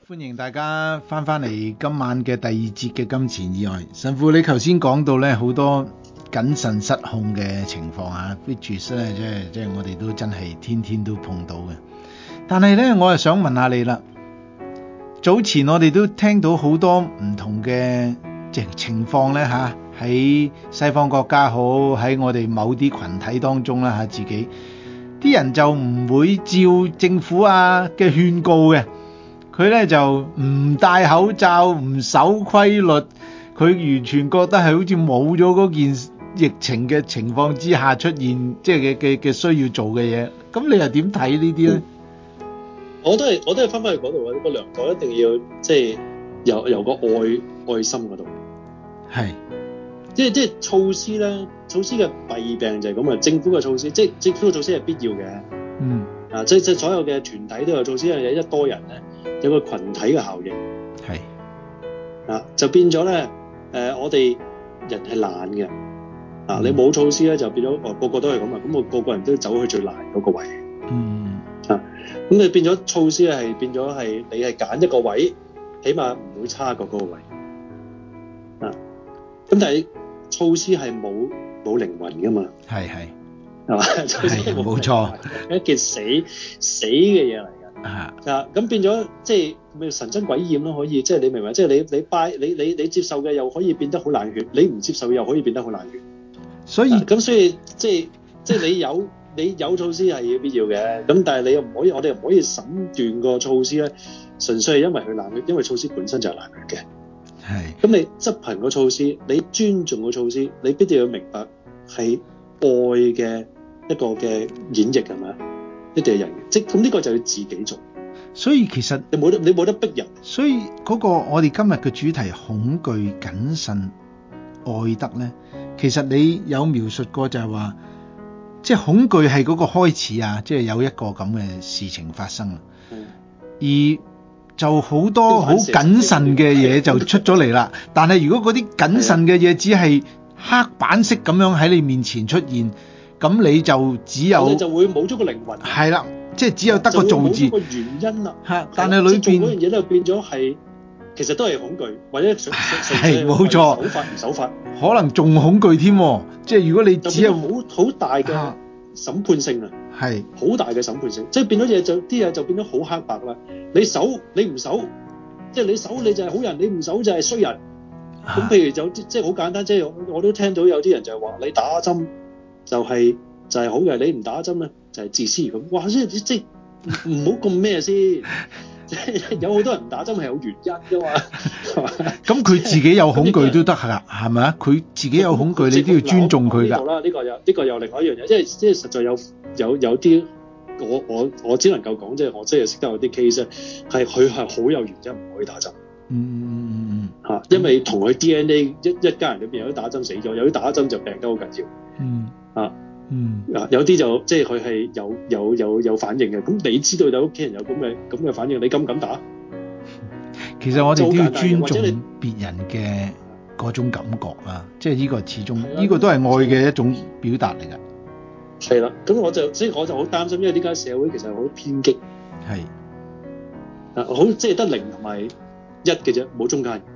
歡迎大家翻嚟今晚嘅第二節嘅金錢以外。神父，你頭先講到咧好多謹慎失控嘅情況啊 which is 咧即係我哋都真係天天都碰到嘅。但係咧，我又想問下你啦。早前我哋都聽到好多唔同嘅情況咧嚇，喺西方國家好，喺我哋某啲群體當中啦嚇，自己啲人就唔會照政府啊嘅勸告嘅。佢咧就唔戴口罩，唔守規律，佢完全覺得係好似冇咗嗰件疫情嘅情況之下出現，即係嘅需要做嘅嘢。咁你又點睇呢啲咧？ 我都係翻返去嗰度啊！個量度一定要即係由個愛心嗰度， 係即係措施咧，措施嘅弊病就係咁啊！政府嘅措施，即係政府嘅措施係必要嘅，即係所有嘅團體都有措施，有一多人咧。有個群體嘅效應，係就變咗咧。我哋人係懶嘅你冇措施咧，就變咗個個都係咁啊。咁我個個人都走去最難嗰個位，咁你變咗措施係變咗係你係揀一個位，起碼唔會差過嗰個位咁但係措施係冇靈魂噶嘛，係嘛？措施係冇錯，一件死嘅嘢嚟。咁變咗即係咪神憎鬼厭咯？可以即係你明唔明？即係你接受嘅又可以變得好冷血，你唔接受嘅又可以變得好冷血。所以即係你有措施係要必要嘅，咁但係你又唔可以，我哋又唔可以審斷個措施咧，純粹係因為佢冷血，因為措施本身就係冷血嘅。係。咁你執行個措施，你尊重個措施，你必定要明白係愛嘅一個嘅演繹係咪？一定係人嘅，咁呢個就要自己做。 所以其實你冇得逼人。所以嗰個我哋今日嘅主題恐懼、謹慎、愛德咧，其實你有描述過就係話，即係恐懼係嗰個開始啊，即係有一個咁嘅事情發生啦。而就好多好謹慎嘅嘢就出咗嚟啦。但係如果嗰啲謹慎嘅嘢只係黑板式咁樣喺你面前出現，咁你就只有我哋就會冇咗個靈魂。係啦，即係只有得個做字。冇咗個原因啦。但係裏邊做嗰樣嘢咧，變咗係其實都係恐懼，或者係冇錯。手法唔手法，可能仲恐懼添。即係如果你只有好大嘅審判性啊，係好大嘅審判性，即係變咗嘢啲嘢就變咗好黑白啦。你守你唔守，即係你守你就係好人，你唔守就係衰人。咁譬如就即係好簡單，即係我都聽到有啲人就係話你打針。就係好嘅，你唔打針咧就係自私咁。哇！即係唔好咁咩先，即係有好多人唔打針係有原因噶嘛。咁佢自己有恐懼都得㗎，係咪啊？佢自己有恐懼，你都要尊重佢㗎。呢個又另外一樣嘢，即係實在有啲我只能夠講，即係我真係識得有啲 case 係佢係好有原因唔可以打針。因為同佢 DNA 一家人裏邊有啲打針死咗，有啲打針就病得好緊要。有啲就即係佢係有反應嘅。咁你知道有屋企人有咁嘅反應，你敢唔敢打？其實我哋都要尊重別人嘅嗰種感覺啊，即係呢個始終呢個都係愛嘅一種表達嚟㗎。係啦，咁我就好擔心，因為呢家社會其實好偏激。係好即係得零同埋一嘅啫，冇中間。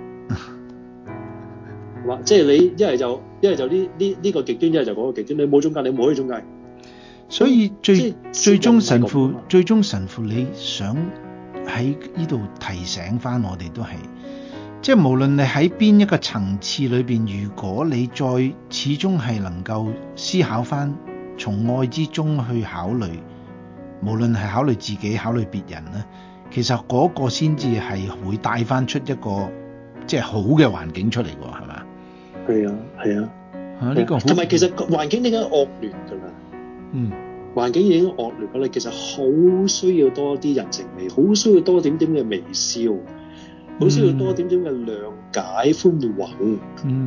即係你一係就呢個極端，一係就嗰個極端，你冇中間，你冇可以中間。所以最終神父，你想喺呢度提醒翻我哋都係，即係無論你喺邊一個層次裏邊，如果你再始終係能夠思考翻，從愛之中去考慮，無論係考慮自己、考慮別人咧，其實嗰個先至係會帶翻出一個即係好嘅環境出嚟㗎，係嘛？係啊，呢個同埋其實環境已經惡劣㗎啦。環境已經惡劣㗎啦，其實好需要多啲人情味，好需要多點點嘅微笑，好需要多點點嘅諒解寬宏。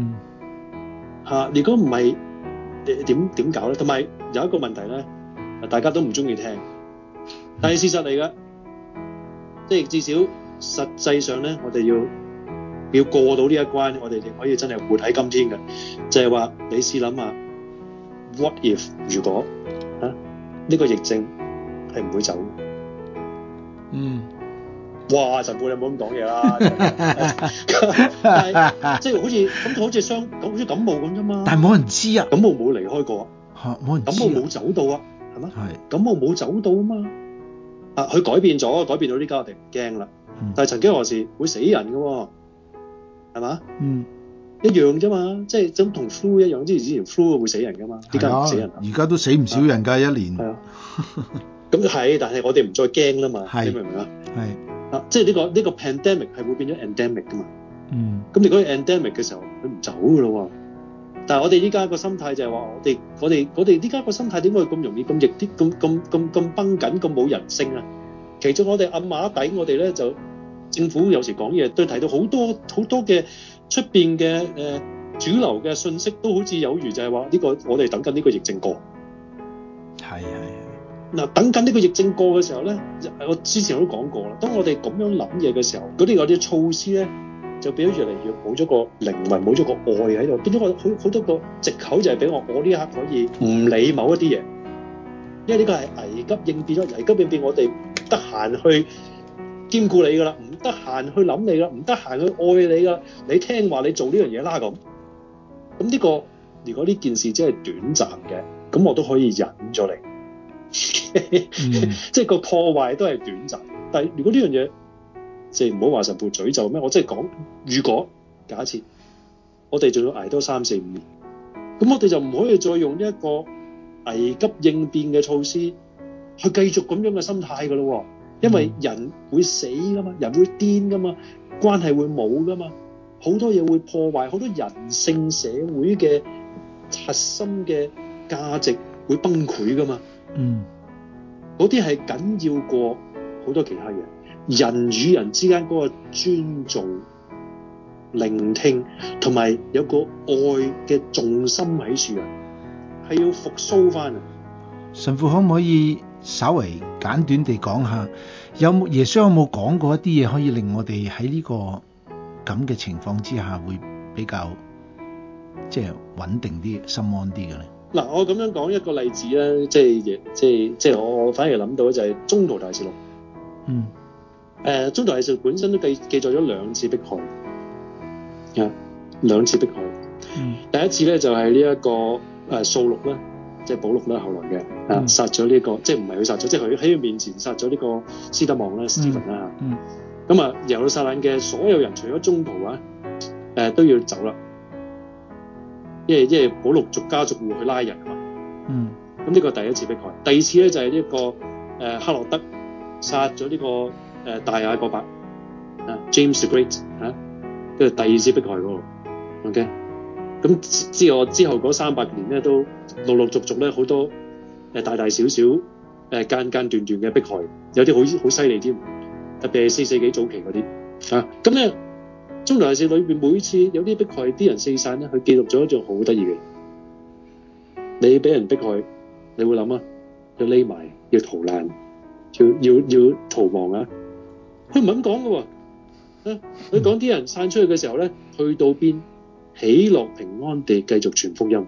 如果唔係點搞咧？同埋有一個問題咧，大家都唔中意聽，但係事實嚟㗎，即係至少實際上咧，我哋要過到呢一關，我哋可以真係活喺今天嘅，就係話你試諗下 ，what if 如果呢個疫症係唔會走？ 哇！神父你唔好咁講嘢啦，但係即係好似好似感冒咁啫嘛。 但係冇人知啊， 感冒冇離開過啊， 冇人知感冒冇走到啊，係咪？ 係感冒冇走到啊嘛。佢改變到呢家我哋唔驚啦。但係曾經何時會死人㗎喎，係嘛？一樣啫嘛，即係咁同 flu 一樣，之前 flu 會死人㗎嘛，依家唔死人啊。 而家都死唔少人㗎，一年。 係啊，咁係，但係我哋唔再驚啦嘛，你明唔明啊？係即係呢個 pandemic 係會變咗 endemic 㗎嘛。咁如果 endemic 嘅時候，佢唔走㗎咯喎。但係我哋依家個心態就係話，我哋依家個心態點解咁容易咁逆啲，咁繃緊，咁冇人性啊？其中我哋暗碼底，我哋咧就政府有時講嘢都提到好多嘅出邊嘅主流嘅信息，都好似有如就係話呢個我哋等緊呢個疫症過。係。嗱，等緊呢個疫症過嘅時候咧，我之前都講過啦。當我哋咁樣諗嘢嘅時候，嗰啲措施咧，就變咗越嚟越冇咗個靈魂，冇咗個愛喺度，變咗好多個藉口就係俾我呢一刻可以唔理某一啲嘢，因為呢個係危急應變咗，危急應變我哋唔得閒去兼顧你噶啦，唔得閒去諗你啦，唔得閒去愛你噶，你聽話你做呢樣嘢啦咁。咁呢個如果呢件事只係短暫嘅，咁我都可以忍咗你。即係個破壞都係短暫，但係如果呢樣嘢即係唔好話神父詛咒咩，我即係講如果假設我哋仲要捱多3、4、5年，咁我哋就唔可以再用呢一個危急應變嘅措施去繼續咁樣嘅心態噶咯，因為人會死噶嘛，人會癲噶嘛，關係會冇噶嘛，好多嘢會破壞，好多人性社會嘅核心嘅價值會崩潰噶嘛。嗰啲係緊要過好多其他嘢，人與人之間嗰個尊重、聆聽同埋有個愛嘅重心喺處啊，係要復甦翻啊！ 神父可唔可以稍微簡短地講下，耶穌有冇講過一啲嘢可以令我哋喺呢個咁嘅情況之下會比較即係穩定啲、心安啲嘅咧？ 嗱，我咁樣講一個例子咧，即係我反而諗到就係宗徒大事錄。宗徒大事錄本身都記載咗2次迫害，2次迫害。第一次咧就係呢一個掃祿啦，即係保祿啦，後來嘅殺咗呢個，即係唔係佢殺咗，即係佢喺佢面前殺咗呢個斯德望啦、Stephen 啦。咁啊，耶路撒冷嘅所有人除咗宗徒都要走啦。因為保祿逐家逐戶去拉人啊嘛，咁呢個第一次迫害。第二次咧就係呢個黑落德殺咗呢個大雅各伯James the Great 跟住第2次迫害嗰個 ，OK。咁之後嗰300年咧都陸陸續續咧好多大大小小間斷嘅迫害，有啲好犀利添，特別係4世紀早期嗰啲咁咧。宗徒大事裏邊每次有啲迫害，啲人四散咧，佢記錄咗一種好得意嘅嘢。你俾人迫害，你會諗要匿埋，要逃難，要逃亡啊！佢唔係咁講嘅喎，佢講啲人散出去嘅時候咧，去到邊喜樂平安地繼續傳福音。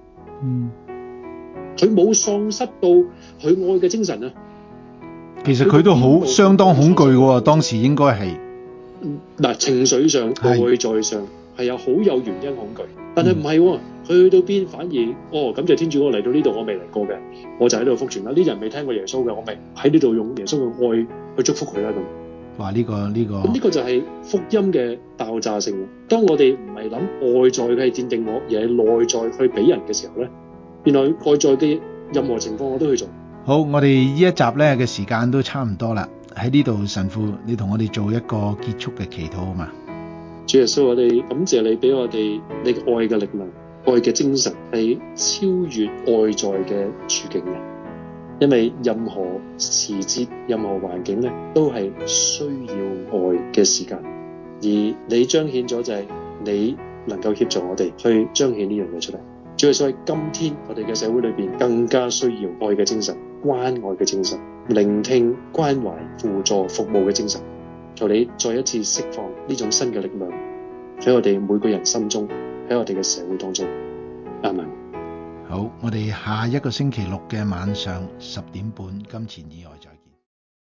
佢冇喪失到佢愛嘅精神啊！ 其實佢都相當恐懼喎，當時應該係。 情緒上、外在上係有好有原因恐懼，但係唔係喎，佢去到邊反而感謝天主，我嚟到呢度我未嚟過嘅，我就喺度福傳啦。呢人未聽過耶穌嘅，我咪喺呢度用耶穌嘅愛去祝福佢啦咁。哇！呢個咁呢個就係福音嘅爆炸性。當我哋唔係諗外在嘅係奠定我，而係內在去俾人嘅時候咧，原來外在嘅任何情況我都去做。好，我哋呢一集咧嘅時間都差唔多啦。喺呢度，神父，你同我哋做一個結束嘅祈禱好嘛？主耶穌，我哋感謝你俾我哋你嘅愛嘅力量、愛嘅精神係超越外在嘅處境嘅，因為任何時節、任何環境咧，都係需要愛嘅時間，而你彰顯咗就係你能夠協助我哋去彰顯呢樣嘢出嚟。主耶穌，喺今天我哋嘅社會裏邊更加需要愛嘅精神、關愛嘅精神、聆聽、關懷、輔助、服務嘅精神。求你再一次釋放呢種新嘅力量喺我哋每個人心中，喺我哋嘅社會當中。阿們。好，我哋下一個星期六嘅晚上10點半，金錢以外在。